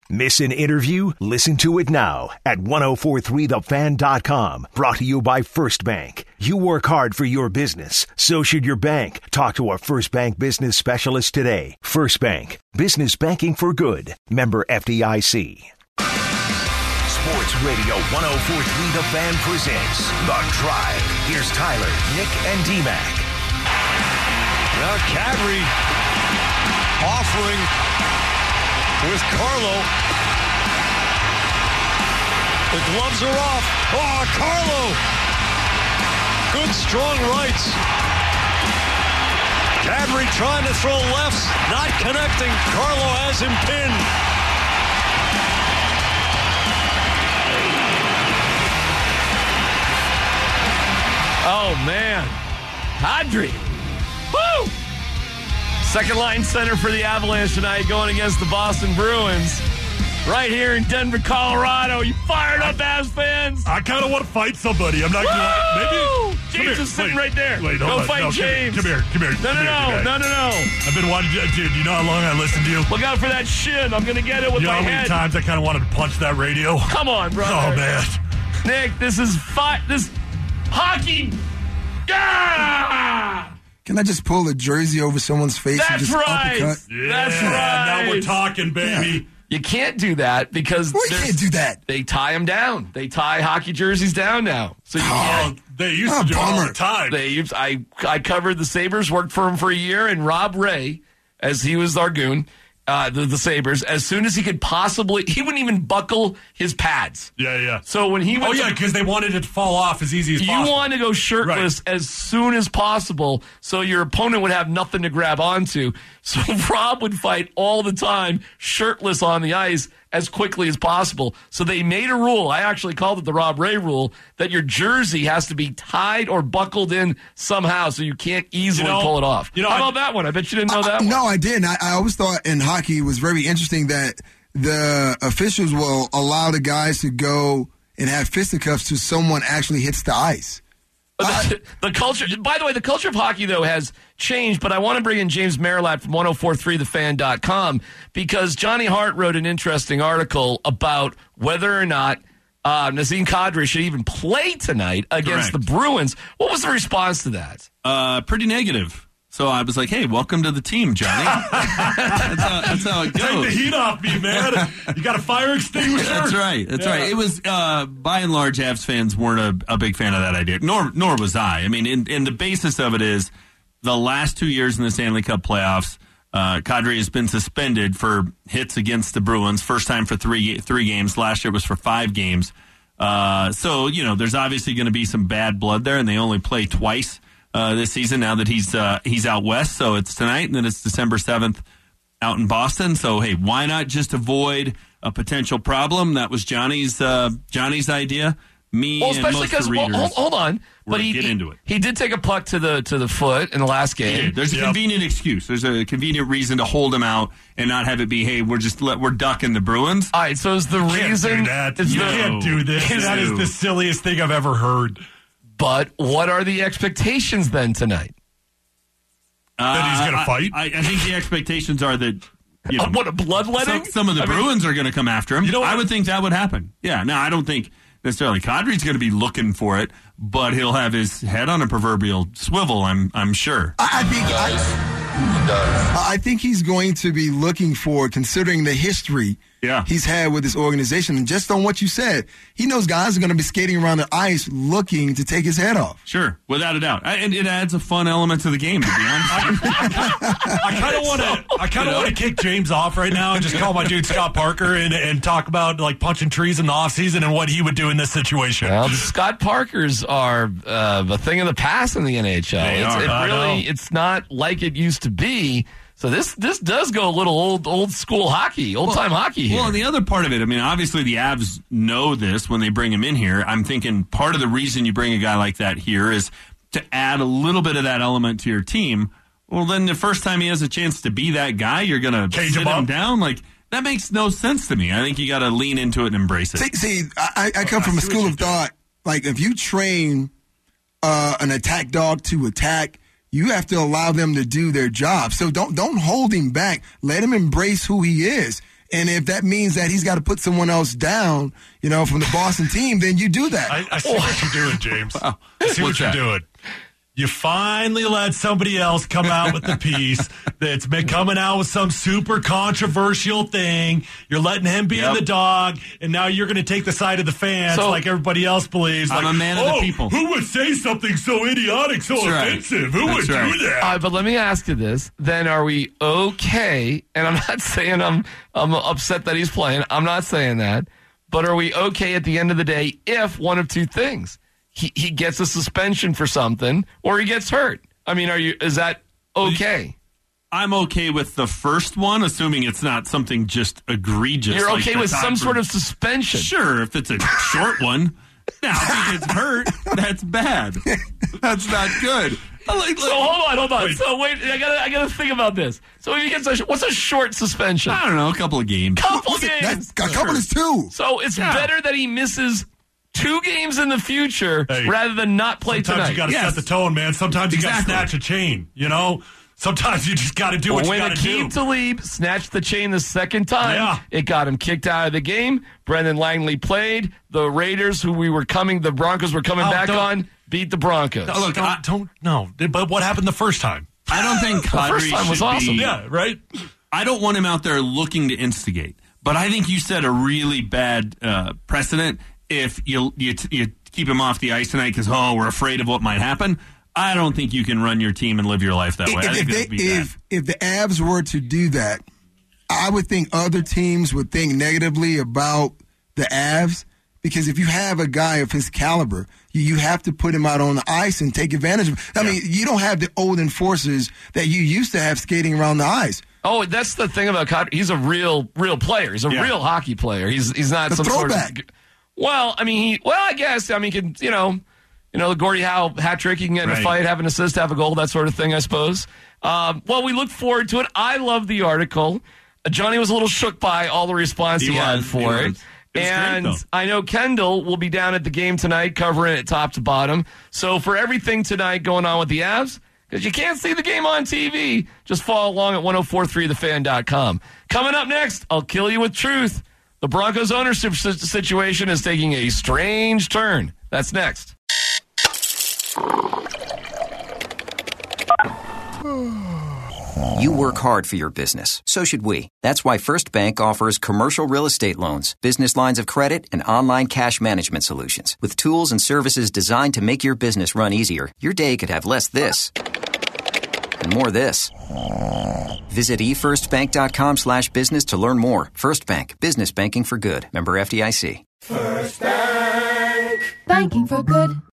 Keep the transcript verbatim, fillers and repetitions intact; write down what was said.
Miss an interview? Listen to it now at ten forty-three the fan dot com. Brought to you by First Bank. You work hard for your business. So should your bank. Talk to a First Bank business specialist today. First Bank. Business banking for good. Member F D I C. Sports Radio ten forty-three The Fan presents The Drive. Here's Tyler, Nick, and D-Mac. Now Kadri offering with Carlo. The gloves are off. Oh, Carlo! Good strong rights. Kadri trying to throw lefts, not connecting. Carlo has him pinned. Oh, man. Kadri. Woo! Second line center for the Avalanche tonight going against the Boston Bruins. Right here in Denver, Colorado. You fired up, Avs fans? I kind of want to fight somebody. I'm not going to. Maybe. James is sitting wait, right there. Wait, Go on. fight no, James. Come here. Come here. No, come no, here, no. No, no, no. I've been wanting to. Dude, you know how long I listened to you? Look out for that shin. I'm going to get it with you know my how many head. times I kind of wanted to punch that radio? Come on, brother. Oh, man. Nick, this is fi- this hockey. Ah! Can I just pull a jersey over someone's face That's and just right. uppercut? Yeah, That's right. now we're talking, baby. Yeah. You can't do that because We can't do that. They tie them down. They tie hockey jerseys down now. So you Oh, can't. they used Oh, to do it all bummer. the time. They used, I I covered the Sabres, worked for him for a year, and Rob Ray, as he was our goon, uh, the, the Sabres, as soon as he could possibly, he wouldn't even buckle his pads. yeah, yeah. So when he went Oh, to yeah, the- because they wanted it to fall off as easy as you possible. want to go shirtless Right. as soon as possible so your opponent would have nothing to grab onto. So Rob would fight all the time shirtless on the ice as quickly as possible. So they made a rule. I actually called it the Rob Ray rule that your jersey has to be tied or buckled in somehow so you can't easily You know- pull it off. you know, How I- about that one? I bet you didn't know that I, one. no, I didn't. I, I always thought in hockey it was very interesting that the officials will allow the guys to go and have fisticuffs till someone actually hits the ice. But the, the culture, by the way, the culture of hockey, though, has changed, but I want to bring in James Marilat from ten forty-three the fan dot com because Johnny Hart wrote an interesting article about whether or not uh, Nazem Kadri should even play tonight against Correct. the Bruins. What was the response to that? Uh, pretty negative. So I was like, hey, welcome to the team, Johnny. that's, how, that's how it Take the goes. heat off me, man. You got a fire extinguisher? That's right. That's Yeah. right. It was, uh, by and large, Avs fans weren't a, a big fan of that idea, nor nor was I. I mean, in, in the basis of it is the last two years in the Stanley Cup playoffs, uh, Kadri has been suspended for hits against the Bruins. First time for three three games. Last year was for five games. Uh, so, you know, there's obviously going to be some bad blood there, and they only play twice uh, this season now that he's uh, he's out west. So it's tonight, and then it's December seventh out in Boston. So, hey, why not just avoid a potential problem? That was Johnny's uh, Johnny's idea. Me Well, and especially most because of the well, readers. hold, hold on, We're but gonna he get he, into it. he did take a puck to the to the foot in the last game. There's a Yep. convenient excuse. There's a convenient reason to hold him out and not have it be, hey, we're just let, we're ducking the Bruins. All right, so is the You can't reason do that. is You the- can't do this. is That is No. the silliest thing I've ever heard. But what are the expectations then tonight? That he's gonna Uh, I- fight? I, I think the expectations are that you know, Uh, what a bloodletting! some, some of the I mean- Bruins are going to come after him. You know what? I would think that would happen. Yeah. Now, I don't think necessarily Kadri's going to be looking for it, but he'll have his head on a proverbial swivel, I'm I'm sure. I, I think I, I think he's going to be looking for, considering the history Yeah. he's had with this organization, and just on what you said, he knows guys are going to be skating around the ice looking to take his head off. Sure, without a doubt. I, and it adds a fun element to the game, to be honest. I kind of want to. I kind of want to kick James off right now and just call my dude Scott Parker and, and talk about like punching trees in the offseason and what he would do in this situation. Well, the Scott Parkers are uh, a thing of the past in the N H L. They It's, are. it I really, know. it's not like it used to be. So this this does go a little old old school hockey, old time hockey here. Well, and the other part of it, I mean, obviously the Avs know this when they bring him in here. I'm thinking part of the reason you bring a guy like that here is to add a little bit of that element to your team. Well, then the first time he has a chance to be that guy, you're going to Cage sit him him up? down. Like, that makes no sense to me. I think you got to lean into it and embrace it. See, see I, I come I from a see what school you're of thought, like if you train uh, an attack dog to attack, you have to allow them to do their job. So don't don't hold him back. Let him embrace who he is. And if that means that he's got to put someone else down, you know, from the Boston team, then you do that. I, I see what you're doing, James. Wow. I see What's what you're that? doing. You finally let somebody else come out with the piece that's been coming out with some super controversial thing. You're letting him be Yep. the dog, and now you're going to take the side of the fans So- like everybody else believes. I'm like, a man of the oh, people." Who would say something so idiotic, so That's right. offensive? Who That's would right. do that? Uh, but let me ask you this. Then are we okay? And I'm not saying I'm I'm upset that he's playing. I'm not saying that. But are we okay at the end of the day if one of two things? He he gets a suspension for something or he gets hurt. I mean, are you is that okay? I'm okay with the first one, assuming it's not something just egregious. You're like okay the with Todd some Bur- sort of suspension. Sure, if it's a short one. Now, if he gets hurt, that's bad. That's not good. Like, So hold on, hold on. So wait, I gotta I gotta think about this. So if he gets a what's a short suspension? I don't know, a couple of games. Couple Listen, games. that's, a couple is two. So it's Yeah. better that he misses two games in the future Hey, rather than not play Sometimes tonight. you got to Yes. set the tone, man. Sometimes you Exactly. got to snatch a chain, you know? Sometimes you just got to do what Well, you when got to do. Akeem Talib snatched the chain the second time, Yeah. it got him kicked out of the game. Brendan Langley played. The Raiders, who we were coming, the Broncos were coming Oh, back don't- on, beat the Broncos. Look, don't, I, don't, no. But what happened the first time? I don't think Kadri first time was should awesome. be- Yeah, right? I don't want him out there looking to instigate. But I think you set a really bad uh, precedent if you, you you keep him off the ice tonight because, oh, we're afraid of what might happen. I don't think you can run your team and live your life that way. I If, think if, that'd they, be bad. if, if the Avs were to do that, I would think other teams would think negatively about the Avs because if you have a guy of his caliber, you, you have to put him out on the ice and take advantage of him. I mean, you don't have the old enforcers that you used to have skating around the ice. Oh, that's the thing about Kadri. He's a real, real player. He's a Yeah. real hockey player. He's he's not The some throwback. sort of. Well, I mean, he. Well, I guess. I mean, he can you know, you know, the Gordie Howe hat trick. He can get in a Right. fight, have an assist, have a goal, that sort of thing. I suppose. Um, well, we look forward to it. I love the article. Uh, Johnny was a little shook by all the response he, He had was, for he it. was. It was great, And though. I know Kendall will be down at the game tonight, covering it top to bottom. So for everything tonight going on with the Avs, because you can't see the game on T V, just follow along at ten forty-three the fan dot com. Coming up next, I'll kill you with truth. The Broncos ownership si- situation is taking a strange turn. That's next. You work hard for your business. So should we. That's why First Bank offers commercial real estate loans, business lines of credit, and online cash management solutions. With tools and services designed to make your business run easier, your day could have less this and more this. Visit e first bank dot com slash business to learn more. First Bank. Business banking for good. Member F D I C. Banking for good.